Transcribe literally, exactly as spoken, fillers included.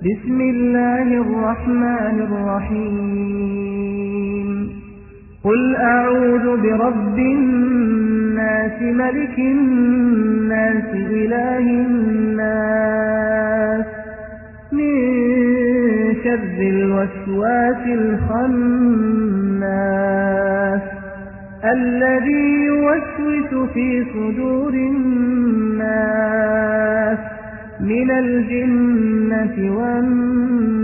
بسم الله الرحمن الرحيم قل أعوذ برب الناس ملك الناس إله الناس من شر الوسواس الخناس الذي يوسوس في صدور الناس من الجنة والناس